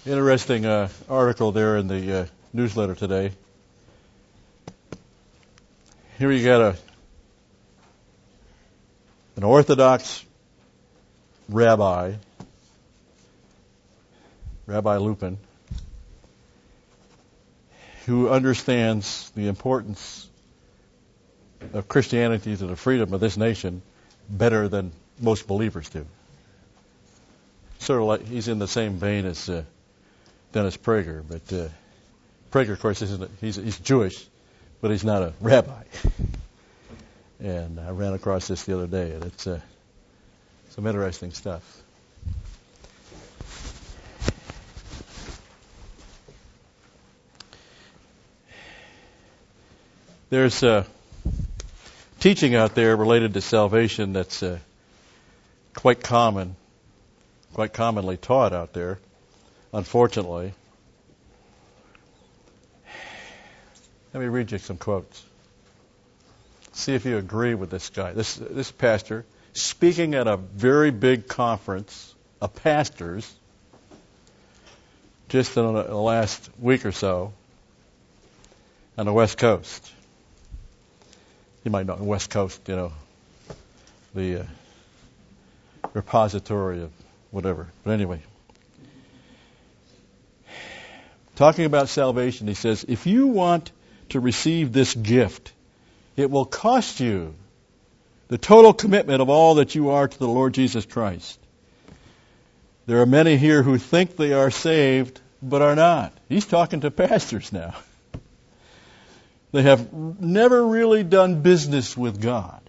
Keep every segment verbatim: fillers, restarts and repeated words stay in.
Interesting uh, article there in the uh, newsletter today. Here you got a an Orthodox rabbi, Rabbi Lupin, who understands the importance of Christianity to the freedom of this nation better than most believers do. Sort of like he's in the same vein as uh, Dennis Prager, but uh, Prager, of course, isn't a, he's he's Jewish, but he's not a rabbi. And I ran across this the other day, and it's uh, some interesting stuff. There's uh, teaching out there related to salvation that's uh, quite common, quite commonly taught out there, unfortunately. Let me read you some quotes. See if you agree with this guy. This this pastor, speaking at a very big conference of pastors just in the last week or so on the West Coast. You might know the West Coast, you know, the uh, repository of whatever. But anyway, talking about salvation, he says, if you want to receive this gift, it will cost you the total commitment of all that you are to the Lord Jesus Christ. There are many here who think they are saved, but are not. He's talking to pastors now. They have never really done business with God.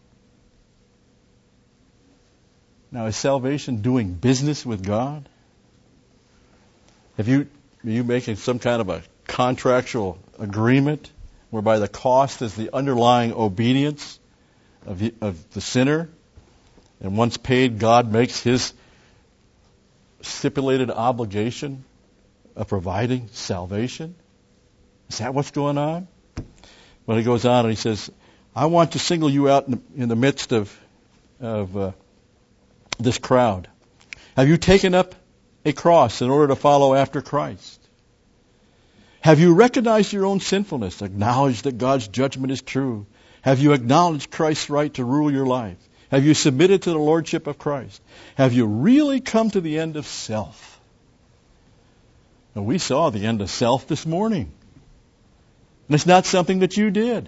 Now, is salvation doing business with God? Have you, are you making some kind of a contractual agreement whereby the cost is the underlying obedience of the, of the sinner, and once paid, God makes his stipulated obligation of providing salvation? Is that what's going on? Well, he goes on and he says, I want to single you out in the, in the midst of, of uh, this crowd. Have you taken up a cross in order to follow after Christ? Have you recognized your own sinfulness, acknowledged that God's judgment is true? Have you acknowledged Christ's right to rule your life? Have you submitted to the lordship of Christ? Have you really come to the end of self? Now, we saw the end of self this morning. And it's not something that you did.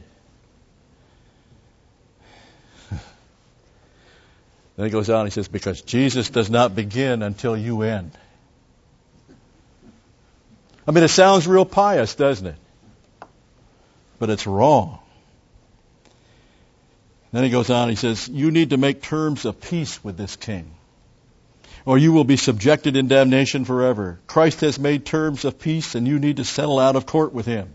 Then he goes on, he says, because Jesus does not begin until you end. I mean, it sounds real pious, doesn't it? But it's wrong. Then he goes on, he says, you need to make terms of peace with this king, or you will be subjected in damnation forever. Christ has made terms of peace, and you need to settle out of court with him.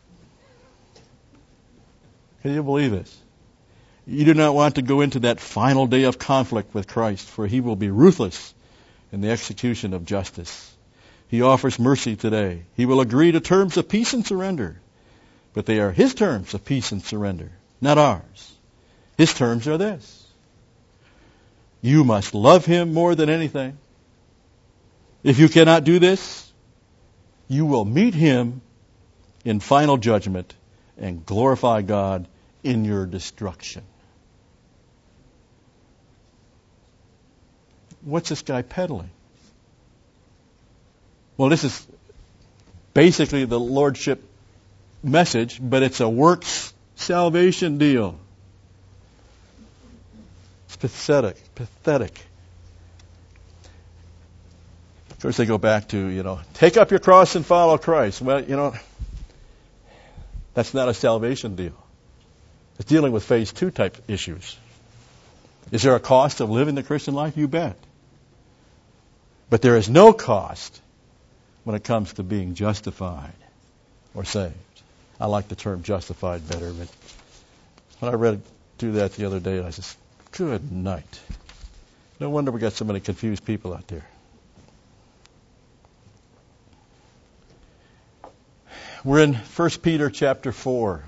Can you believe this? You do not want to go into that final day of conflict with Christ, for he will be ruthless in the execution of justice. He offers mercy today. He will agree to terms of peace and surrender. But they are his terms of peace and surrender, not ours. His terms are this. You must love him more than anything. If you cannot do this, you will meet him in final judgment and glorify God in your destruction. What's this guy peddling? Well, this is basically the lordship message, but it's a works salvation deal. It's pathetic, pathetic. Of course, they go back to, you know, take up your cross and follow Christ. Well, you know, that's not a salvation deal. It's dealing with phase two type issues. Is there a cost of living the Christian life? You bet. But there is no cost when it comes to being justified or saved. I like the term justified better, but when I read through that the other day, I said, good night. No wonder we got so many confused people out there. We're in First Peter chapter four.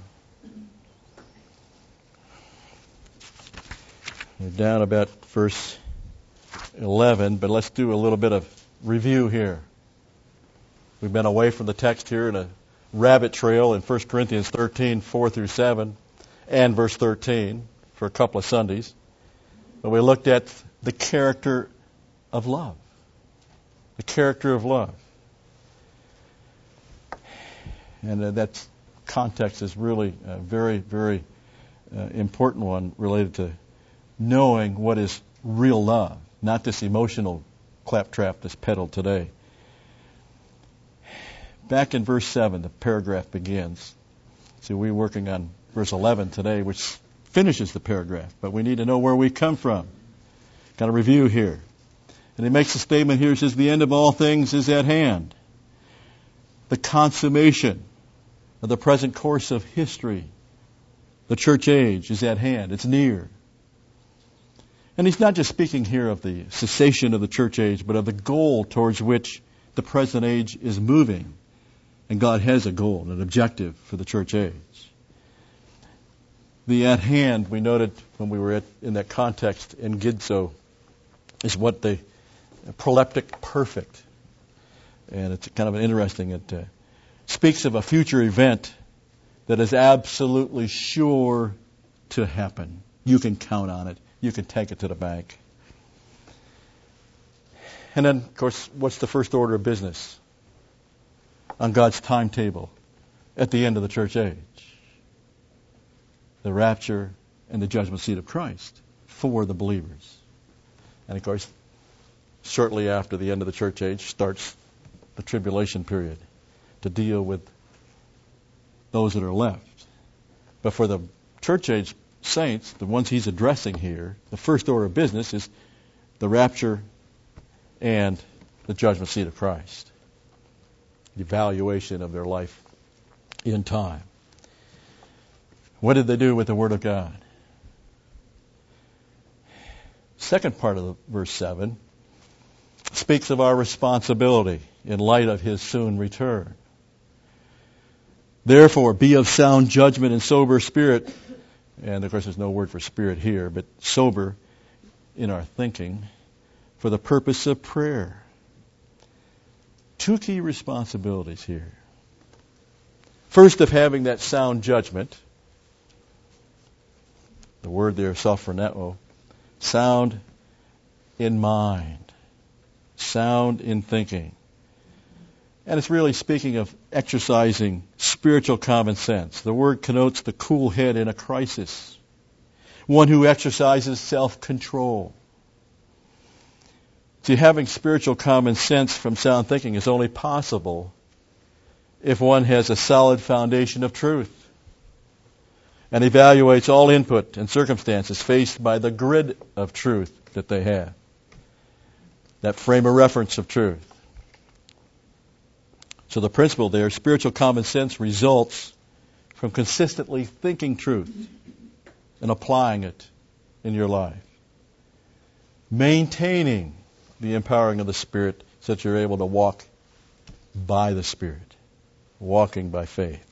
We're down about verse eleven, but let's do a little bit of review here. We've been away from the text here in a rabbit trail in First Corinthians thirteen, four through seven, and verse thirteen for a couple of Sundays. But we looked at the character of love. The character of love. And uh, that context is really a very, very uh, important one related to knowing what is real love, not this emotional claptrap that's peddled today. Back in verse seven, the paragraph begins. See, we're working on verse eleven today, which finishes the paragraph, but we need to know where we come from. Got a review here. And he makes a statement here, he says, the end of all things is at hand. The consummation of the present course of history, the church age, is at hand. It's near. And he's not just speaking here of the cessation of the church age, but of the goal towards which the present age is moving. And God has a goal, an objective for the church age. The at hand, we noted when we were at, in that context in Gidso, is what the proleptic perfect. And it's kind of interesting. It uh, speaks of a future event that is absolutely sure to happen. You can count on it. You can take it to the bank. And then, of course, what's the first order of business on God's timetable at the end of the church age? The rapture and the judgment seat of Christ for the believers. And, of course, shortly after the end of the church age starts the tribulation period to deal with those that are left. But for the church age saints, the ones he's addressing here, the first order of business is the rapture and the judgment seat of Christ. The evaluation of their life in time. What did they do with the Word of God? Second part of the verse seven speaks of our responsibility in light of His soon return. Therefore, be of sound judgment and sober spirit. And, of course, there's no word for spirit here, but sober in our thinking for the purpose of prayer. Two key responsibilities here. First, of having that sound judgment. The word there, sophroneo, sound in mind, sound in thinking. And it's really speaking of exercising spiritual common sense. The word connotes the cool head in a crisis, one who exercises self-control. See, having spiritual common sense from sound thinking is only possible if one has a solid foundation of truth and evaluates all input and circumstances faced by the grid of truth that they have, that frame of reference of truth. So the principle there, spiritual common sense, results from consistently thinking truth and applying it in your life. Maintaining the empowering of the Spirit so that you're able to walk by the Spirit, walking by faith.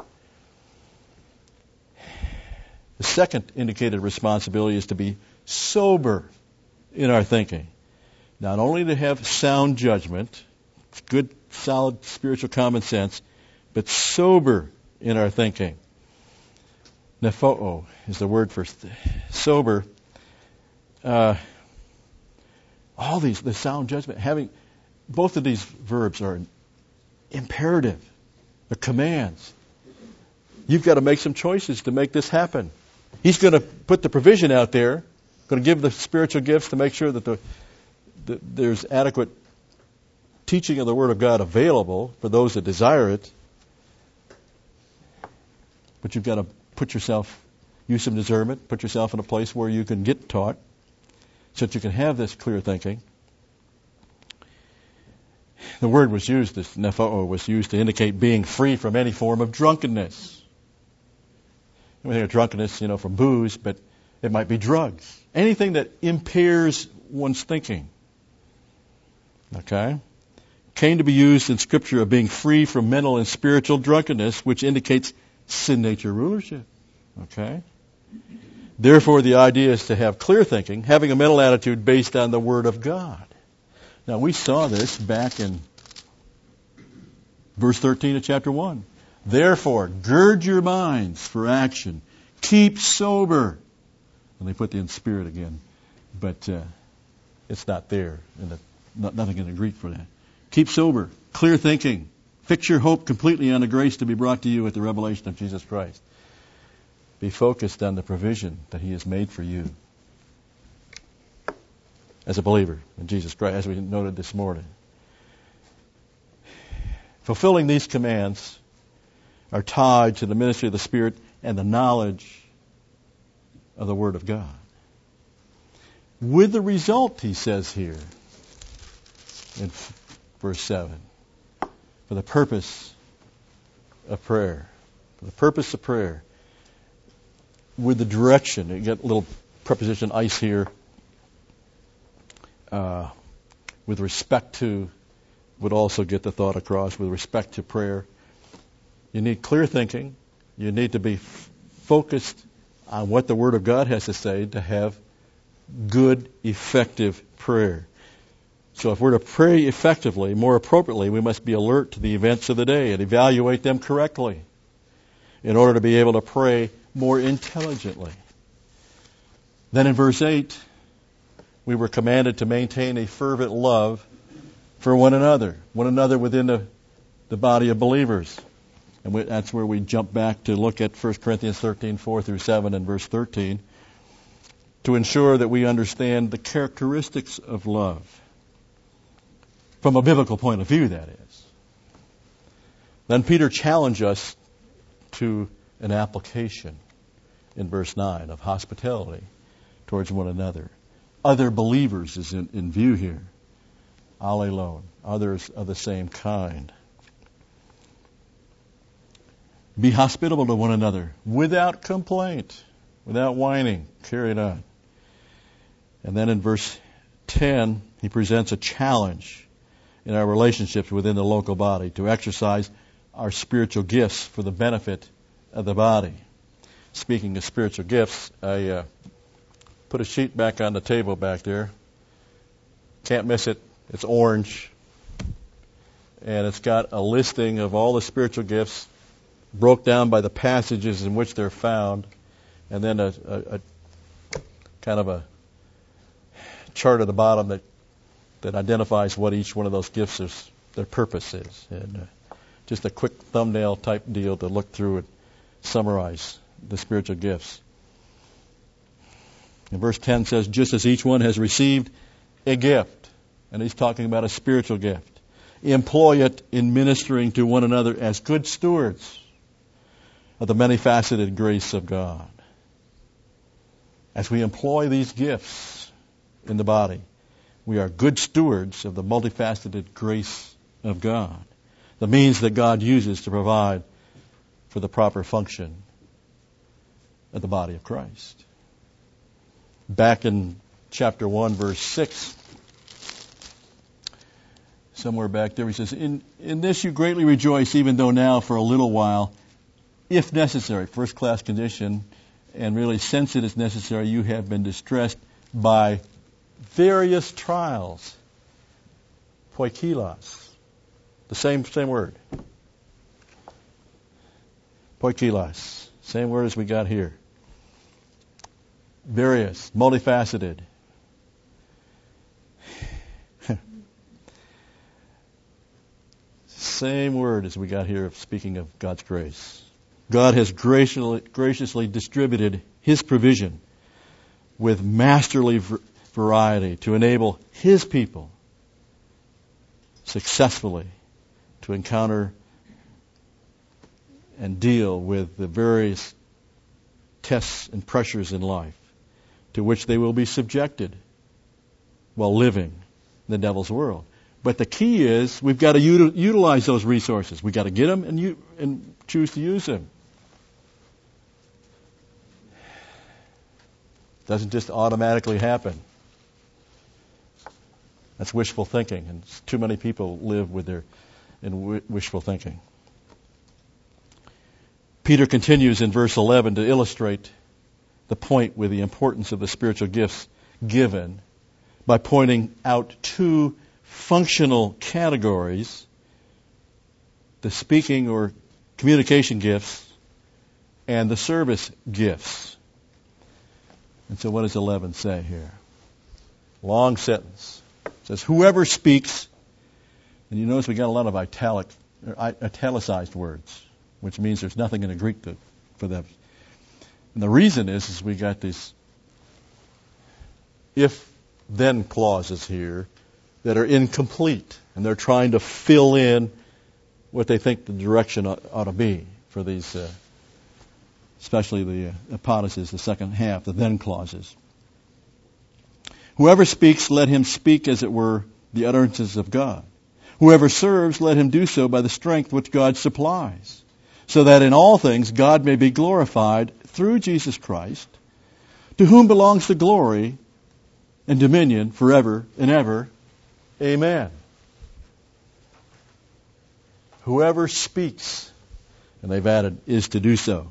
The second indicated responsibility is to be sober in our thinking. Not only to have sound judgment, good, solid spiritual common sense, but sober in our thinking. Nephoo is the word for sober. Uh, all these, the sound judgment, having, both of these verbs are imperative. They're commands. You've got to make some choices to make this happen. He's going to put the provision out there, going to give the spiritual gifts to make sure that the, the there's adequate teaching of the Word of God available for those that desire it. But you've got to put yourself, use some discernment, put yourself in a place where you can get taught so that you can have this clear thinking. The word was used, this nephoo was used to indicate being free from any form of drunkenness. We think of drunkenness, you know, from booze, but it might be drugs. Anything that impairs one's thinking. Okay? Came to be used in Scripture of being free from mental and spiritual drunkenness, which indicates sin nature rulership. Okay? Therefore, the idea is to have clear thinking, having a mental attitude based on the Word of God. Now, we saw this back in Verse thirteen of chapter one. Therefore, gird your minds for action. Keep sober. And they put the in spirit again. But uh, it's not there. In the, not, nothing in the Greek for that. Keep sober. Clear thinking. Fix your hope completely on the grace to be brought to you at the revelation of Jesus Christ. Be focused on the provision that He has made for you as a believer in Jesus Christ, as we noted this morning. Fulfilling these commands are tied to the ministry of the Spirit and the knowledge of the Word of God. With the result, he says here in verse seven, for the purpose of prayer. For the purpose of prayer. With the direction. You get a little preposition ice here. Uh, with respect to, would also get the thought across, with respect to prayer. You need clear thinking. You need to be f- focused on what the Word of God has to say to have good, effective prayer. So if we're to pray effectively, more appropriately, we must be alert to the events of the day and evaluate them correctly in order to be able to pray more intelligently. Then in verse eight, we were commanded to maintain a fervent love for one another, one another within the, the body of believers. And we, that's where we jump back to look at First Corinthians thirteen, four through seven and verse thirteen, to ensure that we understand the characteristics of love. From a biblical point of view, that is. Then Peter challenged us to an application in verse nine of hospitality towards one another. Other believers is in, in view here. Alelon, others of the same kind. Be hospitable to one another without complaint, without whining. Carry it on. And then in verse ten, he presents a challenge in our relationships within the local body to exercise our spiritual gifts for the benefit of the body. Speaking of spiritual gifts, I uh, put a sheet back on the table back there. Can't miss it. It's orange. And it's got a listing of all the spiritual gifts broke down by the passages in which they're found, and then a, a, a kind of a chart at the bottom that that identifies what each one of those gifts is, their purpose is. And uh, just a quick thumbnail type deal to look through and summarize the spiritual gifts. And verse ten says, just as each one has received a gift, and he's talking about a spiritual gift, employ it in ministering to one another as good stewards of the many-faceted grace of God. As we employ these gifts in the body, we are good stewards of the multifaceted grace of God, the means that God uses to provide for the proper function of the body of Christ. Back in chapter one, verse six, somewhere back there, he says, in, in this you greatly rejoice, even though now for a little while, if necessary, first class condition, and really since it is necessary, you have been distressed by various trials. Poikilos. The same same word. Poikilos. Same word as we got here. Various, multifaceted. Same word as we got here of speaking of God's grace. God has graciously, graciously distributed His provision with masterly v- variety to enable His people successfully to encounter and deal with the various tests and pressures in life to which they will be subjected while living in the devil's world. But the key is we've got to util- utilize those resources. We've got to get them and, u- and choose to use them. Doesn't just automatically happen. That's wishful thinking, and too many people live with their in w- wishful thinking. Peter continues in verse eleven to illustrate the point with the importance of the spiritual gifts given by pointing out two functional categories the speaking or communication gifts and the service gifts. And so what does eleven say here? Long sentence. It says, whoever speaks, and you notice we got a lot of italic, or italicized words, which means there's nothing in the Greek to, for them. And the reason is, is we got these if-then clauses here that are incomplete, and they're trying to fill in what they think the direction ought, ought to be for these, uh, especially the uh, apodosis, the second half, the then clauses. Whoever speaks, let him speak as it were the utterances of God. Whoever serves, let him do so by the strength which God supplies, so that in all things God may be glorified through Jesus Christ, to whom belongs the glory and dominion forever and ever. Amen. Whoever speaks, and they've added, is to do so.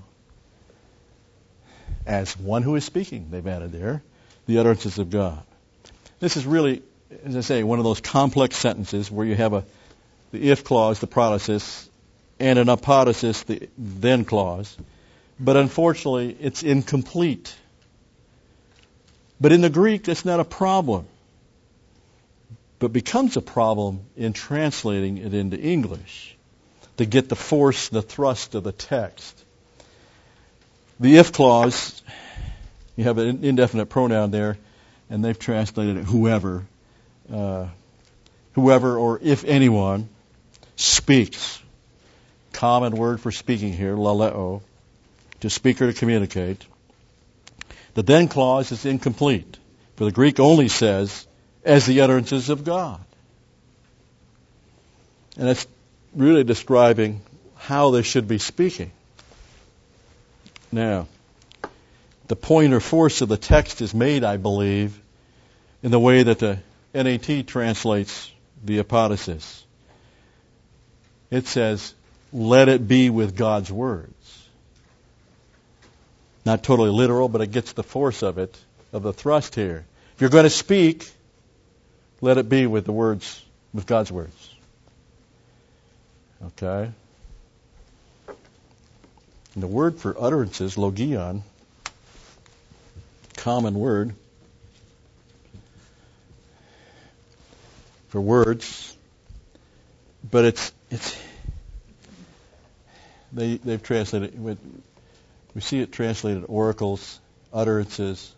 As one who is speaking, they've added there, the utterances of God. This is really, as I say, one of those complex sentences where you have a the if clause, the protasis, and an apodosis, the then clause. But unfortunately, it's incomplete. But in the Greek, that's not a problem. But becomes a problem in translating it into English to get the force, the thrust of the text. The if clause, you have an indefinite pronoun there, and they've translated it whoever. Uh, whoever or if anyone speaks. Common word for speaking here, laleo, to speak or to communicate. The then clause is incomplete, for the Greek only says, as the utterances of God. And it's really describing how they should be speaking. Now, the point or force of the text is made, I believe, in the way that the N A T translates the apodosis. It says, let it be with God's words. Not totally literal, but it gets the force of it, of the thrust here. If you're going to speak, let it be with the words, with God's words. Okay? And the word for utterances, logion, common word for words, but it's it's they they've translated it. We see it translated oracles, utterances,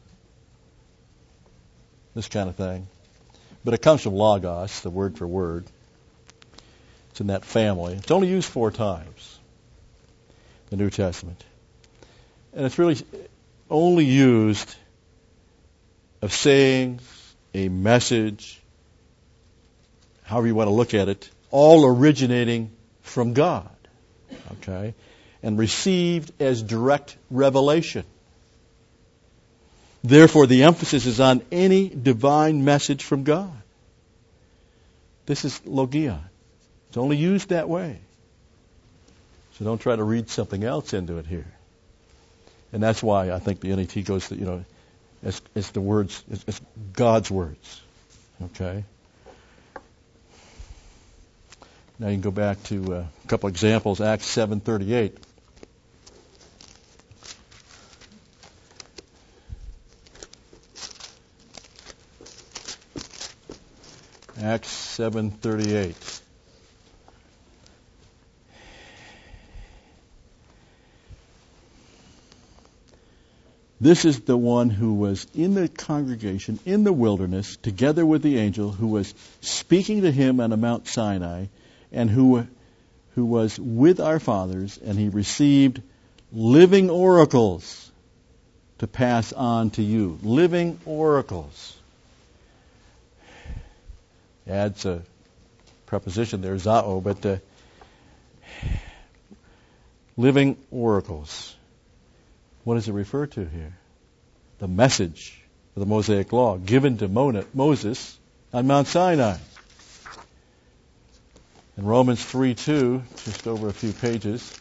this kind of thing. But it comes from logos, the word for word. It's in that family. It's only used four times in the New Testament. And it's really only used of saying a message, however you want to look at it, all originating from God. Okay? And received as direct revelation. Therefore, the emphasis is on any divine message from God. This is logia. It's only used that way. So don't try to read something else into it here. And that's why I think the N A T goes to, you know, it's, it's the words, it's, it's God's words. Okay? Now you can go back to uh, a couple examples. Acts seven thirty-eight. Acts seven thirty-eight. This is the one who was in the congregation in the wilderness together with the angel who was speaking to him on Mount Sinai, and who who was with our fathers, and he received living oracles to pass on to you. Living oracles. Adds a preposition there, zao, but uh, living oracles. What does it refer to here? The message of the Mosaic Law given to Moses on Mount Sinai. In Romans three two, just over a few pages,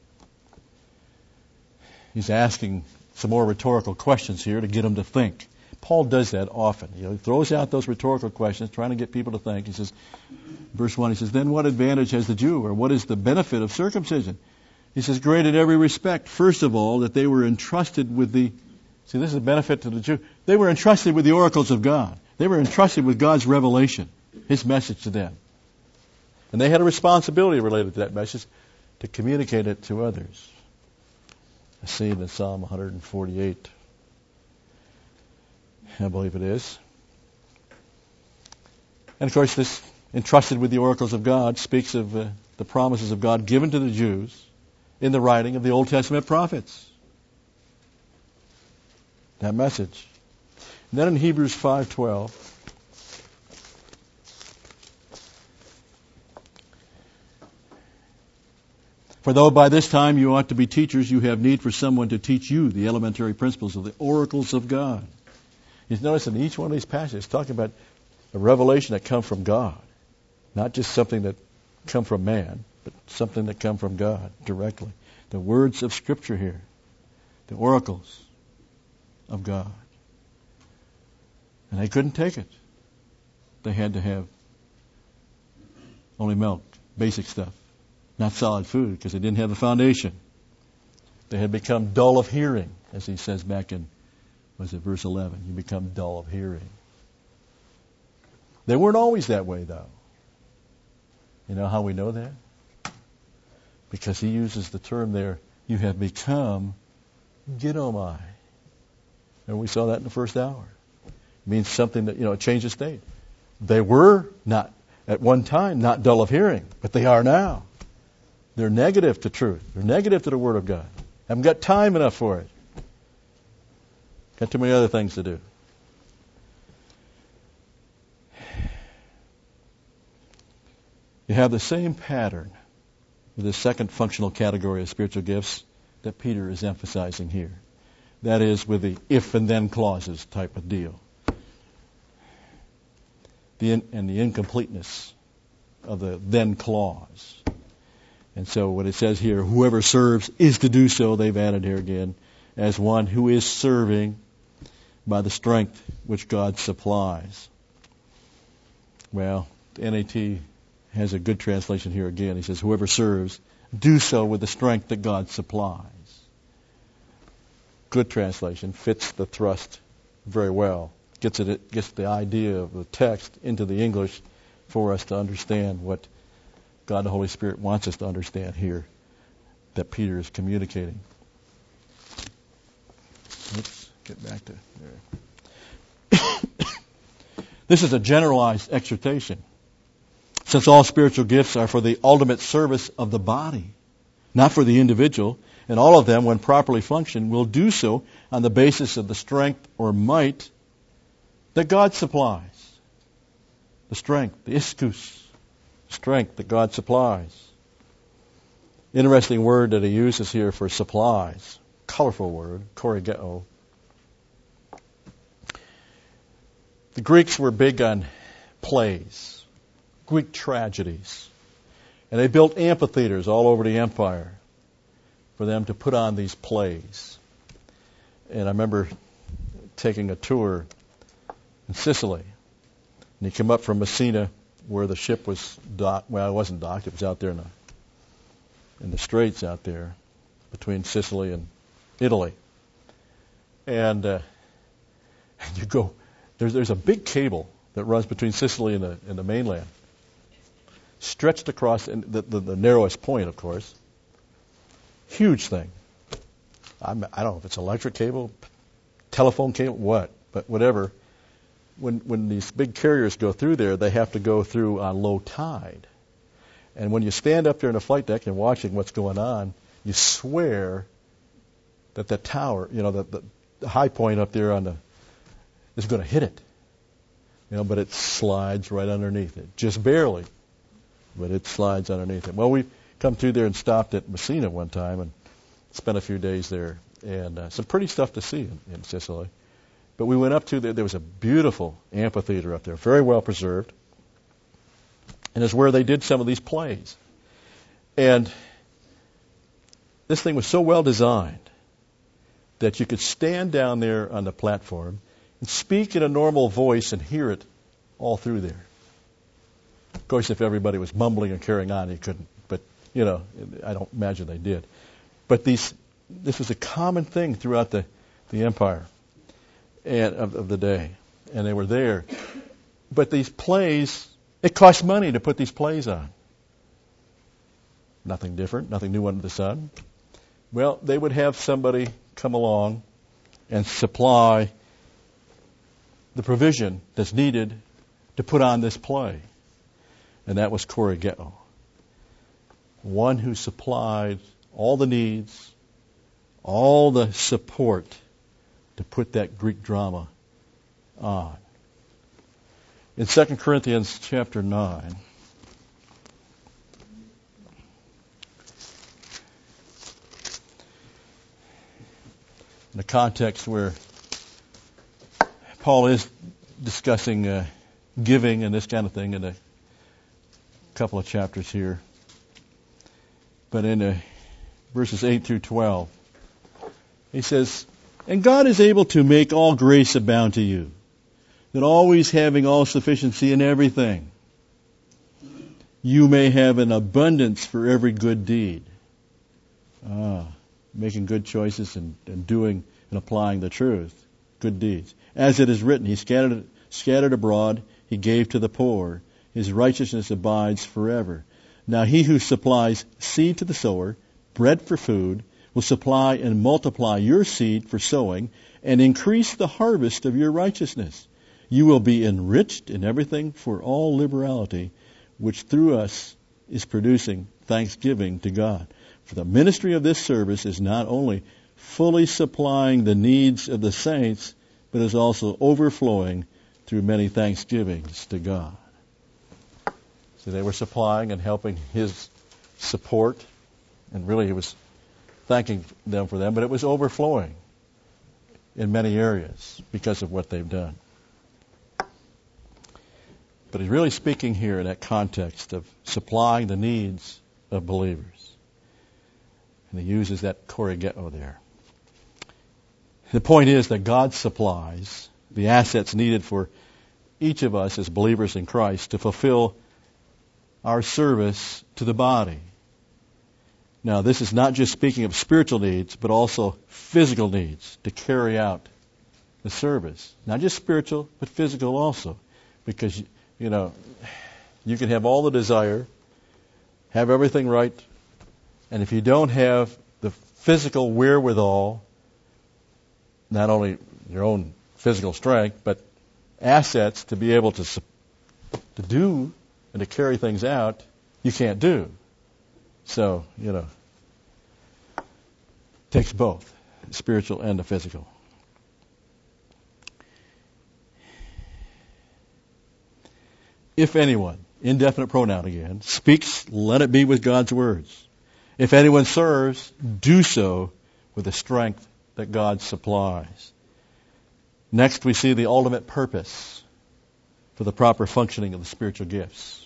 he's asking some more rhetorical questions here to get them to think. Paul does that often. You know, he throws out those rhetorical questions, trying to get people to think. He says, verse one, he says, then what advantage has the Jew, or what is the benefit of circumcision? He says, great in every respect. First of all, that they were entrusted with the, see, this is a benefit to the Jew. They were entrusted with the oracles of God. They were entrusted with God's revelation, His message to them. And they had a responsibility related to that message to communicate it to others. I see it in Psalm one forty-eight. I believe it is. And of course, this entrusted with the oracles of God speaks of uh, the promises of God given to the Jews in the writing of the Old Testament prophets. That message. And then in Hebrews five twelve, for though by this time you ought to be teachers, you have need for someone to teach you the elementary principles of the oracles of God. You notice in each one of these passages, it's talking about a revelation that comes from God. Not just something that come from man, but something that come from God directly. The words of Scripture here. The oracles of God. And they couldn't take it. They had to have only milk, basic stuff. Not solid food, because they didn't have a foundation. They had become dull of hearing, as he says back in, was it verse eleven? You become dull of hearing. They weren't always that way, though. You know how we know that? Because he uses the term there, you have become gidomai. And we saw that in the first hour. It means something that, you know, a change of state. They were not, at one time, not dull of hearing, but they are now. They're negative to truth. They're negative to the Word of God. Haven't got time enough for it. Got too many other things to do. You have the same pattern with the second functional category of spiritual gifts that Peter is emphasizing here. That is with the if and then clauses type of deal. The in, and the incompleteness of the then clause. And so what it says here, whoever serves is to do so, they've added here again, as one who is serving by the strength which God supplies. Well, the N A T has a good translation here again. He says, whoever serves, do so with the strength that God supplies. Good translation, fits the thrust very well. Gets it, gets the idea of the text into the English for us to understand what God the Holy Spirit wants us to understand here that Peter is communicating. Let's get back to there. This is a generalized exhortation. Since all spiritual gifts are for the ultimate service of the body, not for the individual, and all of them, when properly functioned, will do so on the basis of the strength or might that God supplies. The strength, the ischus, strength that God supplies. Interesting word that he uses here for supplies. Colorful word, korigeo. The Greeks were big on plays, Greek tragedies. And they built amphitheaters all over the empire for them to put on these plays. And I remember taking a tour in Sicily. And you come up from Messina, where the ship was docked. Well, it wasn't docked. It was out there in the, in the straits out there between Sicily and Italy. And, uh, and you go, there's, there's a big cable that runs between Sicily and the, and the mainland, stretched across in the, the, the narrowest point, of course. Huge thing. I'm, I don't know if it's electric cable, telephone cable, what, but whatever. When when these big carriers go through there, they have to go through on low tide. And when you stand up there in the flight deck and watching what's going on, you swear that the tower, you know, the, the high point up there on the is going to hit it. You know, but it slides right underneath it, just barely, but it slides underneath it. Well, we come through there and stopped at Messina one time and spent a few days there, and uh, some pretty stuff to see in, in Sicily. But we went up to there. There was a beautiful amphitheater up there, very well preserved, and it's where they did some of these plays. And this thing was so well designed that you could stand down there on the platform speak in a normal voice and hear it all through there. Of course, if everybody was mumbling and carrying on, you couldn't. But, you know, I don't imagine they did. But these, this was a common thing throughout the, the empire and of, of the day. And they were there. But these plays, it cost money to put these plays on. Nothing different, nothing new under the sun. Well, they would have somebody come along and supply the provision that's needed to put on this play. And that was korigeo. One who supplied all the needs, all the support to put that Greek drama on. In Second Corinthians chapter nine, in a context where Paul is discussing uh, giving and this kind of thing in a couple of chapters here. But in uh, verses eight through twelve, he says, "And God is able to make all grace abound to you, that always having all sufficiency in everything, you may have an abundance for every good deed." Ah, making good choices and, and doing and applying the truth, good deeds. As it is written, He scattered, scattered abroad, He gave to the poor. His righteousness abides forever. Now He who supplies seed to the sower, bread for food, will supply and multiply your seed for sowing, and increase the harvest of your righteousness. You will be enriched in everything for all liberality, which through us is producing thanksgiving to God. For the ministry of this service is not only fully supplying the needs of the saints, but is also overflowing through many thanksgivings to God. So they were supplying and helping His support, and really He was thanking them for them, but it was overflowing in many areas because of what they've done. But He's really speaking here in that context of supplying the needs of believers. And He uses that korigeo there. The point is that God supplies the assets needed for each of us as believers in Christ to fulfill our service to the body. Now, this is not just speaking of spiritual needs, but also physical needs to carry out the service. Not just spiritual, but physical also. Because, you know, you can have all the desire, have everything right, and if you don't have the physical wherewithal, not only your own physical strength, but assets to be able to to do and to carry things out, you can't do. So, you know, it takes both, the spiritual and the physical. If anyone, indefinite pronoun again, speaks, let it be with God's words. If anyone serves, do so with the strength that God supplies. Next, we see the ultimate purpose for the proper functioning of the spiritual gifts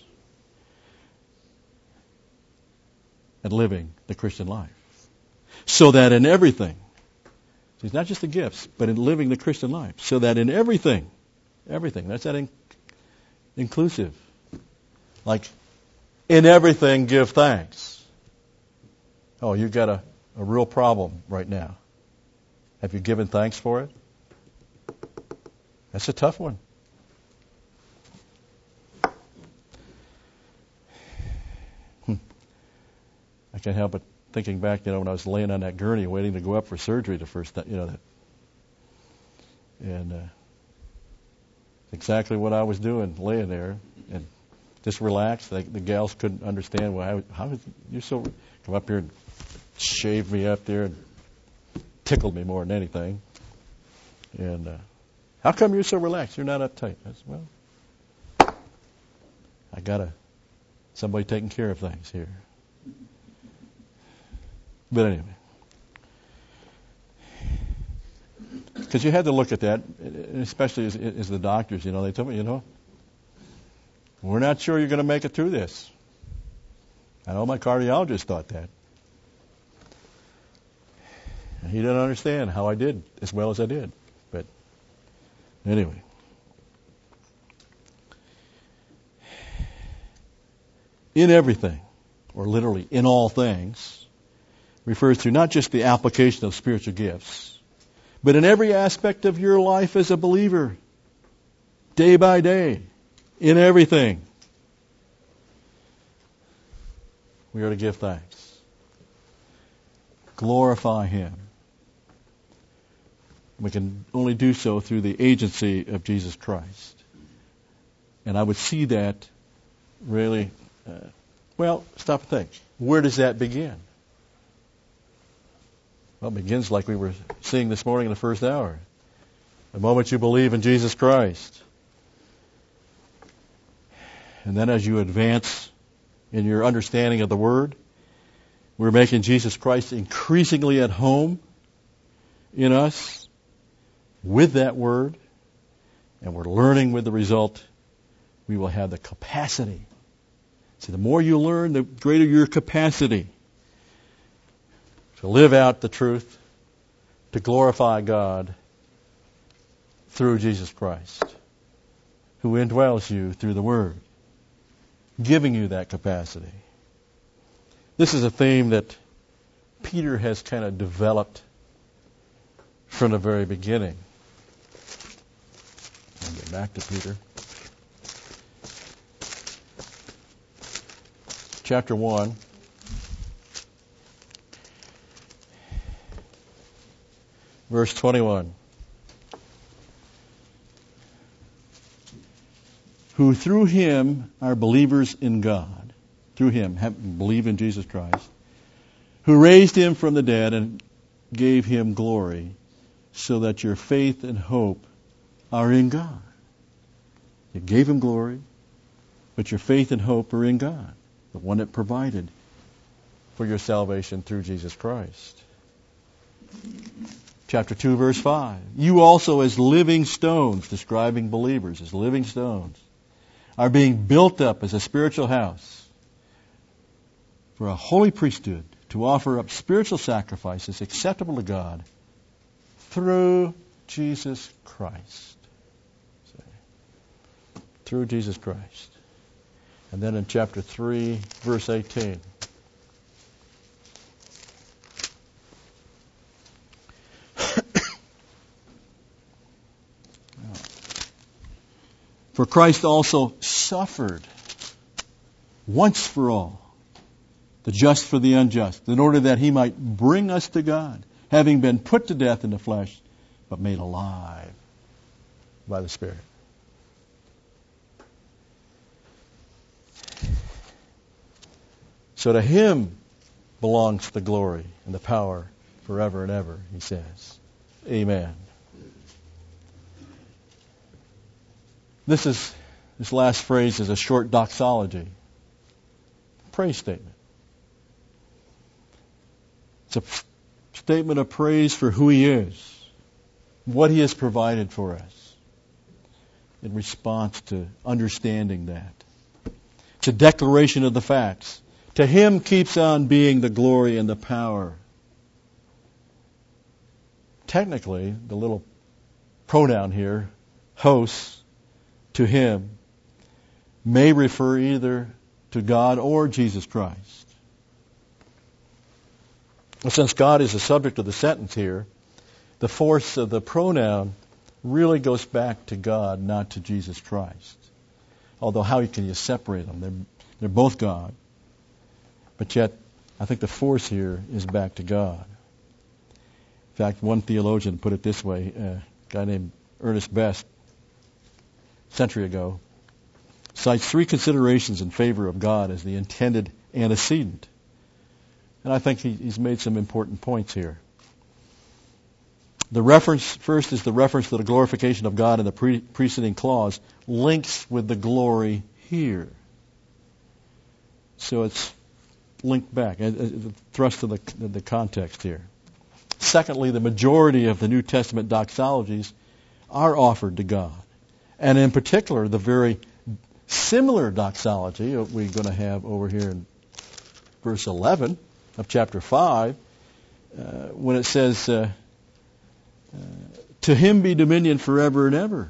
and living the Christian life. So that in everything, so it's not just the gifts, but in living the Christian life, so that in everything, everything, that's that in, inclusive. Like, in everything give thanks. Oh, you've got a, a real problem right now. Have you given thanks for it? That's a tough one. Hmm. I can't help but thinking back, you know, when I was laying on that gurney waiting to go up for surgery the first time, you know, that, and uh, exactly what I was doing, laying there and just relaxed. The, the gals couldn't understand why. Well, how, how is you so come up here and shave me up there and tickled me more than anything. And uh, how come you're so relaxed? You're not uptight. I said, well, I got a somebody taking care of things here. But anyway, because you had to look at that, especially as, as the doctors, you know, they told me, you know, we're not sure you're going to make it through this. I know my cardiologist thought that. And he didn't understand how I did as well as I did. But Anyway. In everything, or literally in all things, refers to not just the application of spiritual gifts, but in every aspect of your life as a believer, day by day, in everything, we are to give thanks. Glorify Him. We can only do so through the agency of Jesus Christ. And I would see that really, uh, well, stop and think. Where does that begin? Well, it begins like we were seeing this morning in the first hour. The moment you believe in Jesus Christ. And then as you advance in your understanding of the Word, we're making Jesus Christ increasingly at home in us with that Word, and we're learning with the result, we will have the capacity. See, the more you learn, the greater your capacity to live out the truth, to glorify God through Jesus Christ, who indwells you through the Word, giving you that capacity. This is a theme that Peter has kind of developed from the very beginning. I'll get back to Peter. Chapter one. Verse twenty-one. Who through Him are believers in God. Through Him, have, believe in Jesus Christ. Who raised Him from the dead and gave Him glory, so that your faith and hope are in God. You gave Him glory, but your faith and hope are in God, the one that provided for your salvation through Jesus Christ. Chapter two, verse five. You also as living stones, describing believers as living stones, are being built up as a spiritual house for a holy priesthood to offer up spiritual sacrifices acceptable to God through Jesus Christ. Through Jesus Christ. And then in chapter three, verse eighteen. For Christ also suffered once for all, the just for the unjust, in order that He might bring us to God, having been put to death in the flesh, but made alive by the Spirit. So to Him belongs the glory and the power forever and ever, he says. Amen. This is this last phrase is a short doxology, praise statement. It's a statement of praise for who He is, what He has provided for us, in response to understanding that. It's a declaration of the facts. To Him keeps on being the glory and the power. Technically, the little pronoun here, hos, to Him, may refer either to God or Jesus Christ. Since God is the subject of the sentence here, the force of the pronoun really goes back to God, not to Jesus Christ. Although how can you separate them? They're, they're both God. But yet, I think the force here is back to God. In fact, one theologian put it this way, a guy named Ernest Best, a century ago, cites three considerations in favor of God as the intended antecedent. And I think he, he's made some important points here. The reference, first is the reference to the glorification of God in the pre- preceding clause links with the glory here. So it's linked back, the thrust of the, the context here. Secondly, the majority of the New Testament doxologies are offered to God. And in particular, the very similar doxology we're going to have over here in verse eleven of chapter five, uh, when it says, uh, uh, To him be dominion forever and ever.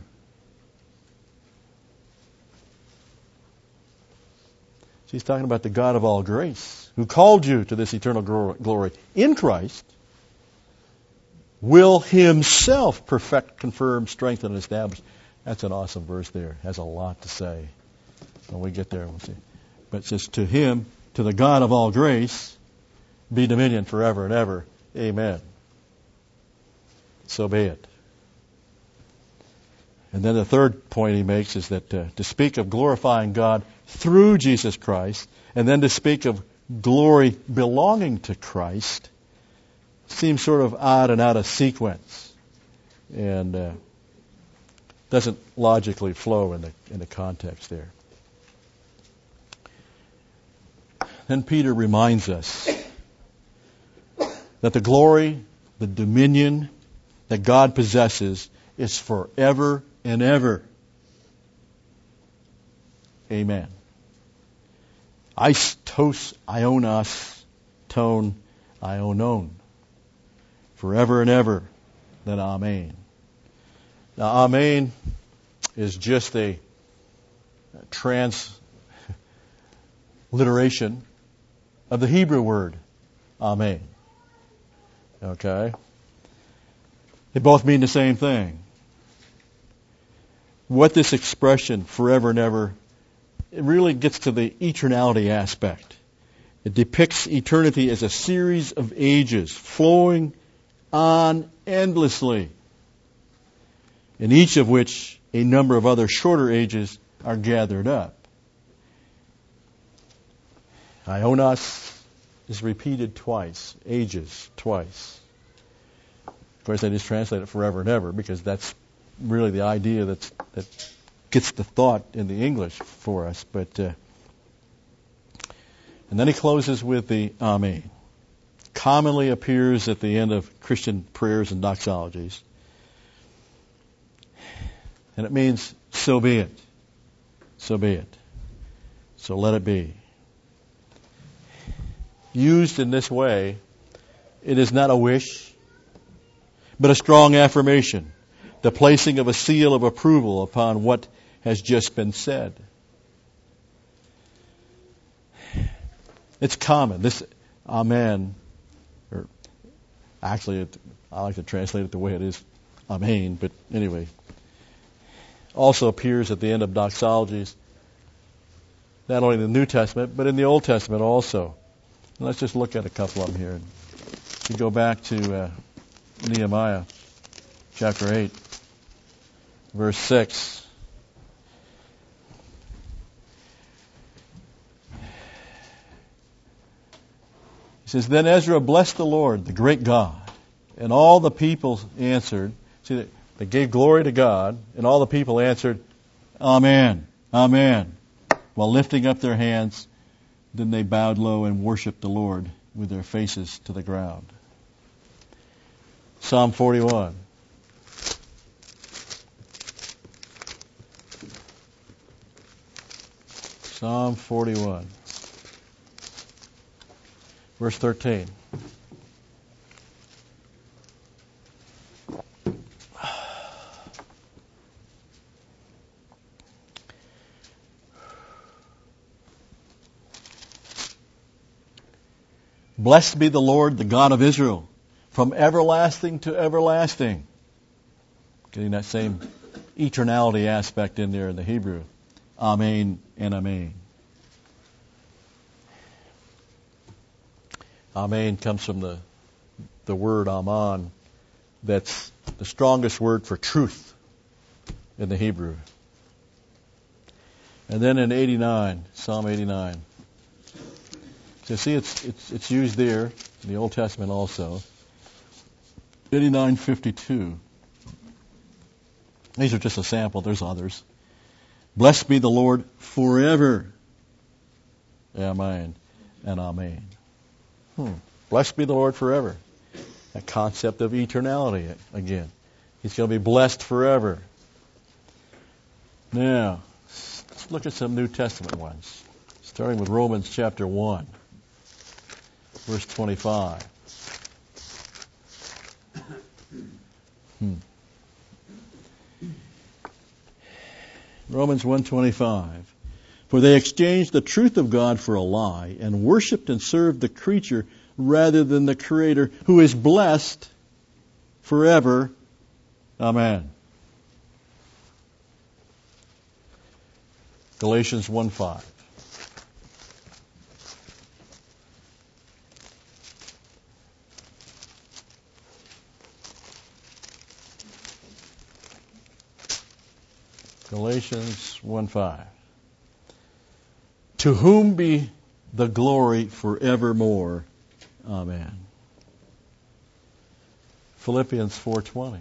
He's talking about the God of all grace, who called you to this eternal glory in Christ, will himself perfect, confirm, strengthen, and establish. That's an awesome verse there. Has a lot to say. When we get there, we'll see. But it says, to him, to the God of all grace, be dominion forever and ever. Amen. So be it. And then the third point he makes is that uh, to speak of glorifying God through Jesus Christ, and then to speak of glory belonging to Christ, seems sort of odd and out of sequence, and uh, doesn't logically flow in the in the context there. Then Peter reminds us that the glory, the dominion that God possesses is forever and ever. Amen. Eistos, ionos, tone, ionon. Forever and ever. Then amen. Now, amen is just a transliteration of the Hebrew word amen. Okay? They both mean the same thing. What this expression, forever and ever, it really gets to the eternality aspect. It depicts eternity as a series of ages flowing on endlessly, in each of which a number of other shorter ages are gathered up. Ionos is repeated twice, ages twice. Of course, I just translate it forever and ever because that's really the idea that's, that gets the thought in the English for us. But uh, and then he closes with the Amen. Commonly appears at the end of Christian prayers and doxologies. And it means, so be it. So be it. So let it be. Used in this way, it is not a wish, but a strong affirmation, the placing of a seal of approval upon what has just been said. It's common. This amen, or actually it, I like to translate it the way it is, amen, but anyway, also appears at the end of doxologies, not only in the New Testament, but in the Old Testament also. And let's just look at a couple of them here. If you go back to uh, Nehemiah chapter eight, verse six. He says, Then Ezra blessed the Lord, the great God, and all the people answered. See, they gave glory to God, and all the people answered, Amen, Amen, while lifting up their hands. Then they bowed low and worshiped the Lord with their faces to the ground. Psalm forty-one. Psalm forty-one. Verse thirteen. Blessed be the Lord, the God of Israel, from everlasting to everlasting. Getting that same eternality aspect in there in the Hebrew. Amen and amen. Amen comes from the, the word aman. That's the strongest word for truth in the Hebrew. And then in eighty-nine, Psalm eighty-nine. So see, it's it's it's used there in the Old Testament also. eighty-nine fifty-two. These are just a sample. There's others. Blessed be the Lord forever. Amen and amen. Hmm. Blessed be the Lord forever. That concept of eternality again. He's going to be blessed forever. Now, let's look at some New Testament ones. Starting with Romans chapter one. Verse twenty-five. Hmm. Romans one twenty-five. For they exchanged the truth of God for a lie and worshipped and served the creature rather than the Creator, who is blessed forever. Amen. Galatians one five. Galatians one five. To whom be the glory forevermore. Amen. Philippians four twenty.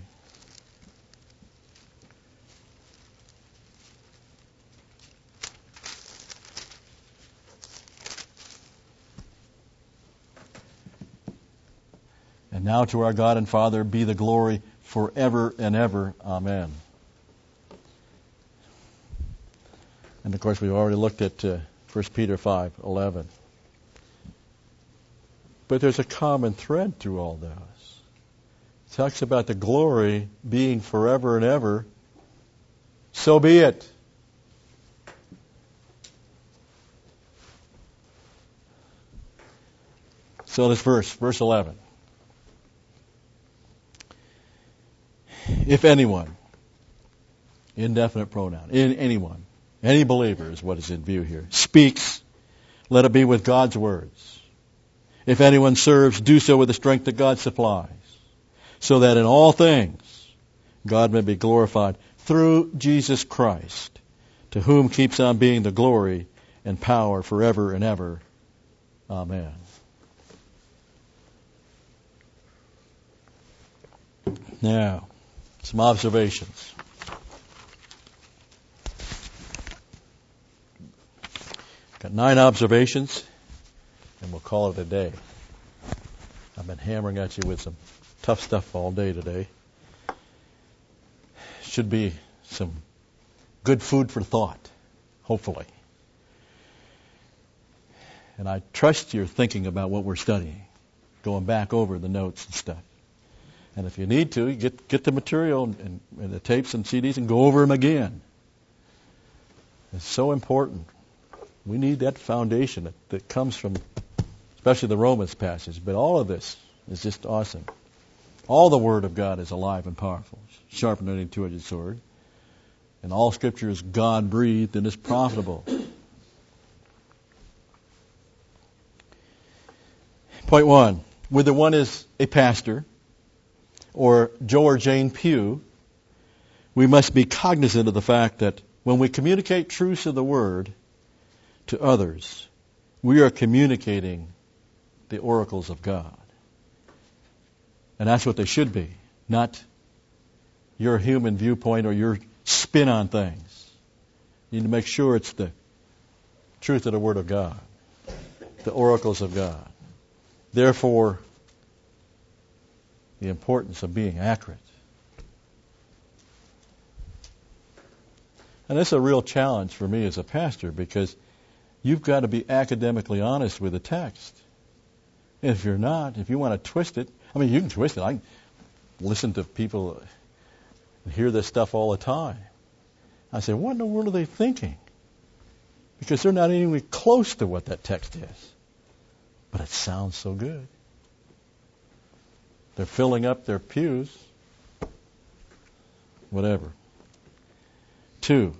And now to our God and Father be the glory forever and ever. Amen. And of course we've already looked at uh, First Peter five eleven. But there's a common thread through all this. It talks about the glory being forever and ever. So be it. So this verse, verse eleven. If anyone, indefinite pronoun, in anyone, any believer is what is in view here, speaks, let it be with God's words. If anyone serves, do so with the strength that God supplies, so that in all things God may be glorified through Jesus Christ, to whom keeps on being the glory and power forever and ever. Amen. Now, some observations. Got nine observations, and we'll call it a day. I've been hammering at you with some tough stuff all day today. Should be some good food for thought, hopefully. And I trust you're thinking about what we're studying, going back over the notes and stuff. And if you need to, you get get the material and, and the tapes and C Ds and go over them again. It's so important. We need that foundation that, that comes from, especially the Romans passage. But all of this is just awesome. All the Word of God is alive and powerful, sharper than any two-edged sword. And all Scripture is God-breathed and is profitable. Point one. Whether one is a pastor or Joe or Jane Pugh, we must be cognizant of the fact that when we communicate truths of the Word to others, we are communicating the oracles of God. And that's what they should be, not your human viewpoint or your spin on things. You need to make sure it's the truth of the Word of God, the oracles of God. Therefore, the importance of being accurate. And this is a real challenge for me as a pastor, because you've got to be academically honest with the text. If you're not, if you want to twist it, I mean, you can twist it. I can listen to people and hear this stuff all the time. I say, what in the world are they thinking? Because they're not even close to what that text is. But it sounds so good. They're filling up their pews. Whatever. Two,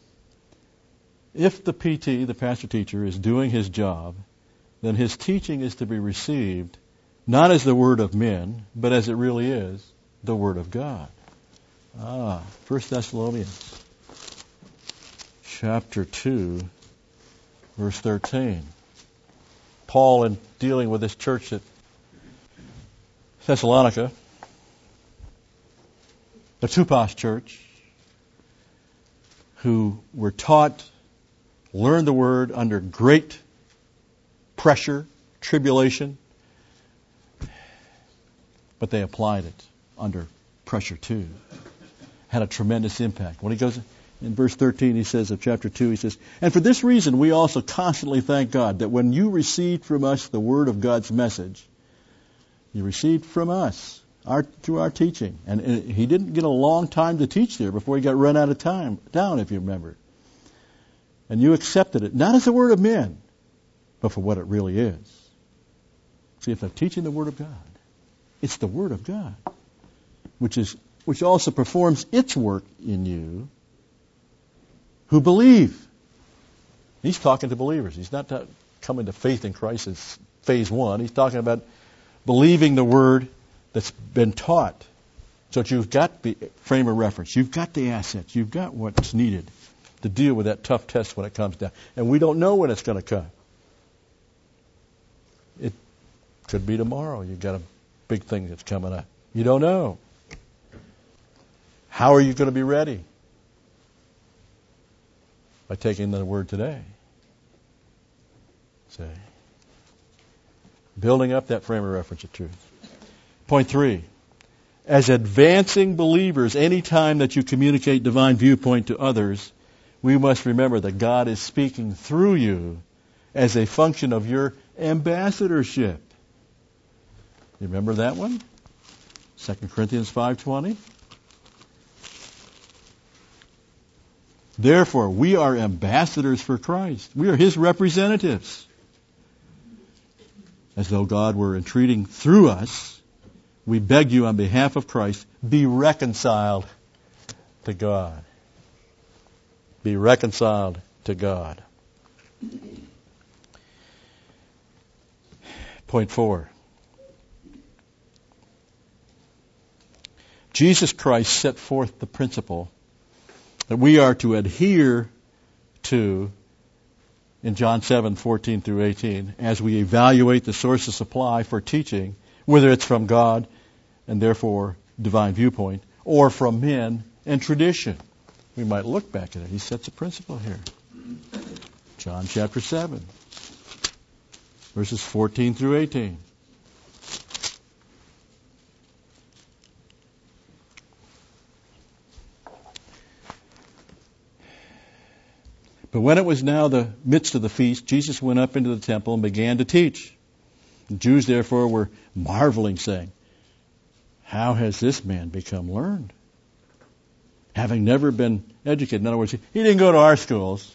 if the P T, the pastor teacher, is doing his job, then his teaching is to be received not as the word of men, but as it really is, the word of God. Ah, First Thessalonians chapter two, verse thirteen. Paul, in dealing with this church at Thessalonica, the Tupos church, who were taught, learned the word under great pressure, tribulation, but they applied it under pressure too. Had a tremendous impact. When he goes in verse thirteen, he says of chapter two, he says, and for this reason we also constantly thank God that when you received from us the word of God's message, you received from us our, through our teaching. And, and he didn't get a long time to teach there before he got run out of time down, if you remember. And you accepted it, not as the word of men, but for what it really is. See, if I'm teaching the word of God, it's the word of God, which is which also performs its work in you who believe. He's talking to believers. He's not ta- coming to faith in Christ as phase one. He's talking about believing the word that's been taught. So that you've got the frame of reference. You've got the assets. You've got what's needed to deal with that tough test when it comes down. And we don't know when it's going to come. It could be tomorrow. You've got a big thing that's coming up. You don't know. How are you going to be ready? By taking the word today. Say, building up that frame of reference of truth. Point three. As advancing believers, any time that you communicate divine viewpoint to others, we must remember that God is speaking through you as a function of your ambassadorship. You remember that one? Second Corinthians five twenty. Therefore, we are ambassadors for Christ. We are His representatives. As though God were entreating through us, we beg you on behalf of Christ, be reconciled to God. Be reconciled to God. Point four. Jesus Christ set forth the principle that we are to adhere to in John seven fourteen through eighteen as we evaluate the source of supply for teaching, whether it's from God and therefore divine viewpoint, or from men and tradition. We might look back at it. He sets a principle here. John chapter seven, verses fourteen through eighteen. But when it was now the midst of the feast, Jesus went up into the temple and began to teach. The Jews therefore were marveling, saying, how has this man become learned? Having never been educated. In other words, he didn't go to our schools.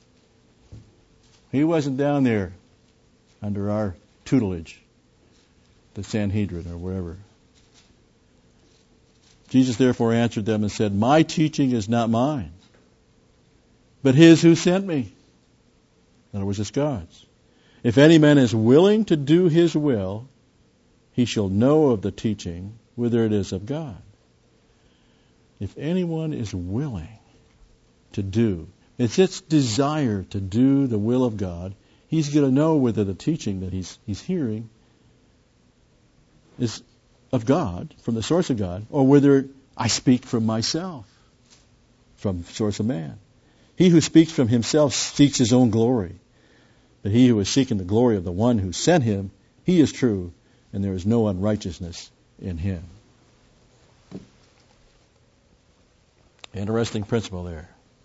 He wasn't down there under our tutelage, the Sanhedrin or wherever. Jesus therefore answered them and said, my teaching is not mine, but His who sent me. In other words, it's God's. If any man is willing to do His will, he shall know of the teaching, whether it is of God. If anyone is willing to do, it's its desire to do the will of God, he's going to know whether the teaching that he's he's hearing is of God, from the source of God, or whether I speak from myself, from the source of man. He who speaks from himself seeks his own glory. But he who is seeking the glory of the one who sent him, he is true, and there is no unrighteousness in him. Interesting principle there.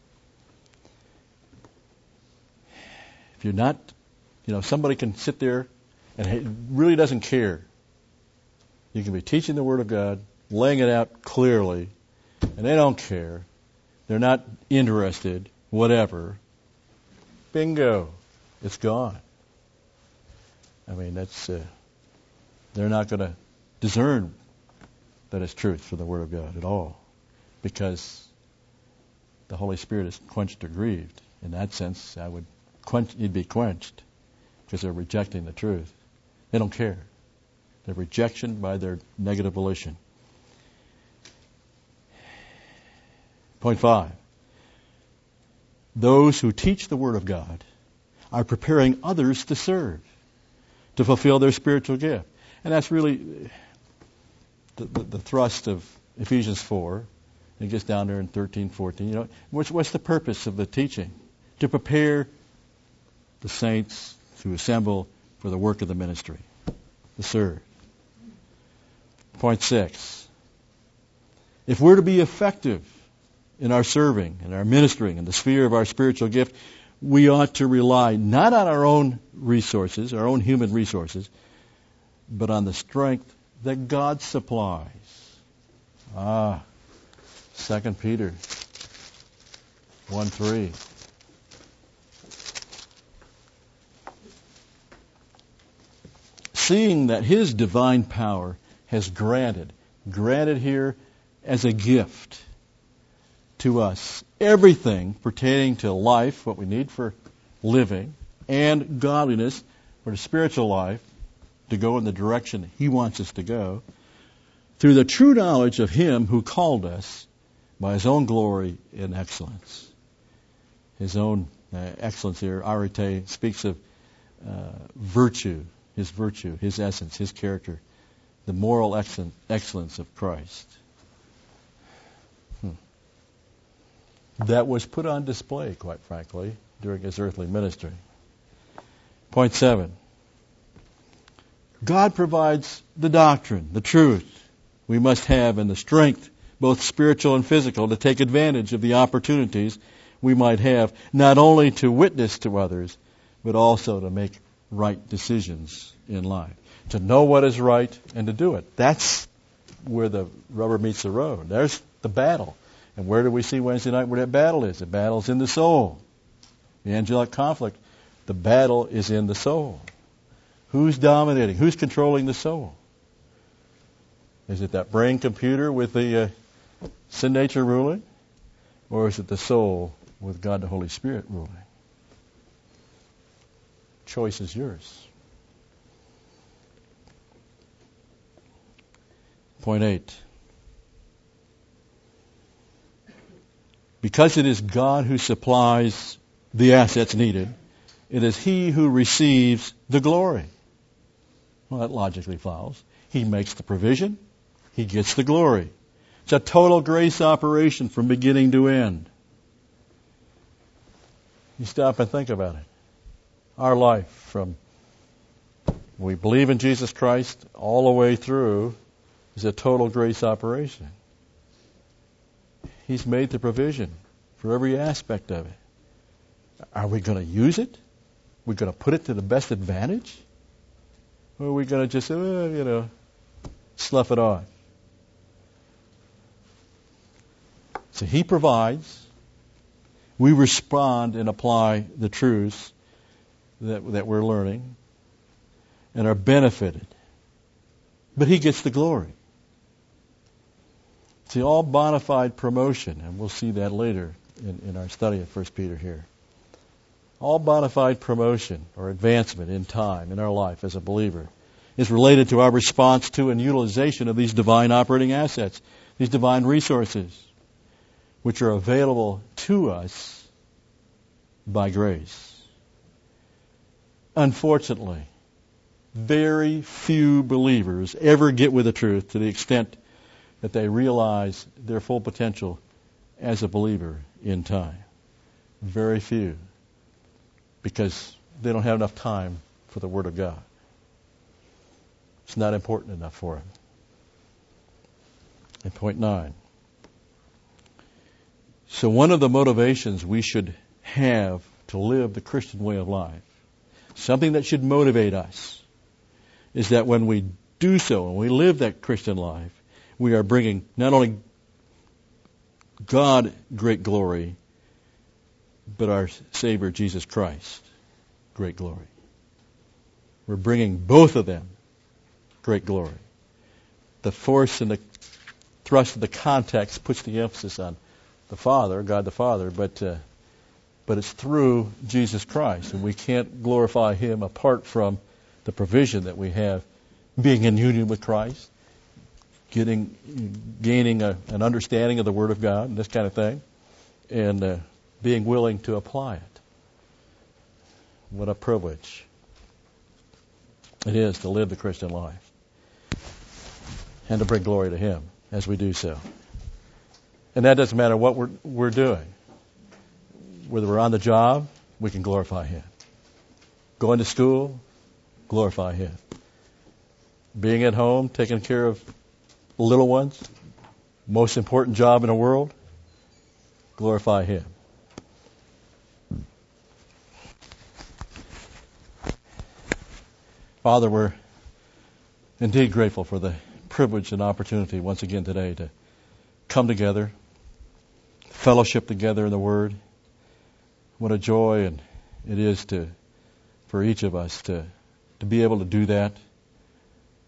If you're not, you know, somebody can sit there and really doesn't care. You can be teaching the Word of God, laying it out clearly, and they don't care. They're not interested, whatever. Bingo. It's gone. I mean, that's uh, they're not going to discern that it's truth for the Word of God at all, because the Holy Spirit is quenched or grieved. In that sense, I would quench, you'd be quenched, because they're rejecting the truth. They don't care. They're rejection by their negative volition. Point five. Those who teach the Word of God are preparing others to serve, to fulfill their spiritual gift. And that's really the, the, the thrust of Ephesians four. It gets down there in thirteen, fourteen. You know, what's, what's the purpose of the teaching? To prepare the saints to assemble for the work of the ministry, to serve. Point six. If we're to be effective in our serving, in our ministering, in the sphere of our spiritual gift, we ought to rely not on our own resources, our own human resources, but on the strength that God supplies. Ah, Second Peter one three. seeing that His divine power has granted, granted here as a gift to us, everything pertaining to life, what we need for living, and godliness, for the spiritual life, to go in the direction He wants us to go, through the true knowledge of Him who called us by His own glory and excellence. His own uh, excellence here, arete, speaks of uh, virtue, His virtue, His essence, His character, the moral excellence, excellence of Christ. Hmm. That was put on display, quite frankly, during His earthly ministry. Point seven. God provides the doctrine, the truth we must have, and the strength, both spiritual and physical, to take advantage of the opportunities we might have, not only to witness to others, but also to make right decisions in life. To know what is right and to do it. That's where the rubber meets the road. There's the battle. And where do we see Wednesday night where that battle is? The battle's in the soul. The angelic conflict. The battle is in the soul. Who's dominating? Who's controlling the soul? Is it that brain computer with the uh, sin nature ruling? Or is it the soul with God the Holy Spirit ruling? Choice is yours. Point eight. Because it is God who supplies the assets needed, it is He who receives the glory. Well, that logically follows. He makes the provision. He gets the glory. It's a total grace operation from beginning to end. You stop and think about it. Our life from we believe in Jesus Christ all the way through is a total grace operation. He's made the provision for every aspect of it. Are we going to use it? We're going to put it to the best advantage? Or are we going to just, uh, you know, slough it off? So He provides. We respond and apply the truths that, that we're learning and are benefited. But He gets the glory. See, all bona fide promotion, and we'll see that later in, in our study of First Peter here. All bona fide promotion or advancement in time in our life as a believer is related to our response to and utilization of these divine operating assets, these divine resources, which are available to us by grace. Unfortunately, very few believers ever get with the truth to the extent that they realize their full potential as a believer in time. Very few. Because they don't have enough time for the Word of God. It's not important enough for them. And point nine. So one of the motivations we should have to live the Christian way of life, something that should motivate us, is that when we do so, when we live that Christian life, we are bringing not only God great glory, but our Savior Jesus Christ great glory. We're bringing both of them great glory. The force and the thrust of the context puts the emphasis on the Father, God the Father, but uh, but it's through Jesus Christ, and we can't glorify Him apart from the provision that we have, being in union with Christ, getting, gaining a, an understanding of the Word of God and this kind of thing, and uh, being willing to apply it. What a privilege it is to live the Christian life and to bring glory to Him as we do so. And that doesn't matter what we're, we're doing. Whether we're on the job, we can glorify Him. Going to school, glorify Him. Being at home, taking care of the little ones, most important job in the world, glorify Him. Father, we're indeed grateful for the privilege and opportunity once again today to come together, fellowship together in the Word. What a joy and it is to for each of us to, to be able to do that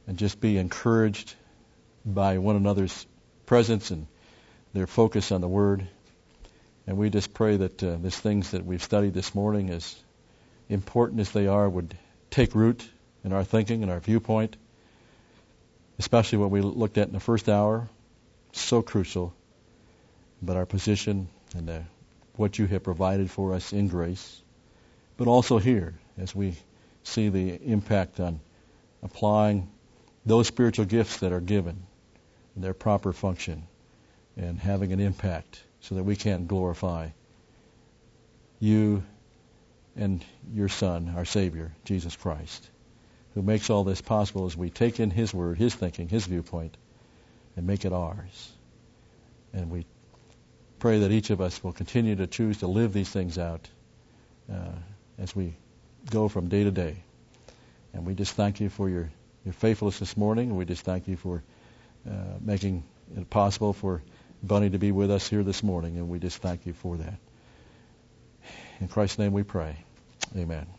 and just be encouraged by one another's presence and their focus on the Word. And we just pray that uh, these things that we've studied this morning, as important as they are, would take root in our thinking and our viewpoint, especially what we looked at in the first hour. So crucial, but our position and uh, what you have provided for us in grace, but also here as we see the impact on applying those spiritual gifts that are given, their proper function, and having an impact so that we can glorify you and your Son, our Savior, Jesus Christ, who makes all this possible as we take in His Word, His thinking, His viewpoint, and make it ours. And we pray that each of us will continue to choose to live these things out uh, as we go from day to day. And we just thank you for your, your faithfulness this morning. We just thank you for uh, making it possible for Bunny to be with us here this morning. And we just thank you for that. In Christ's name we pray. Amen.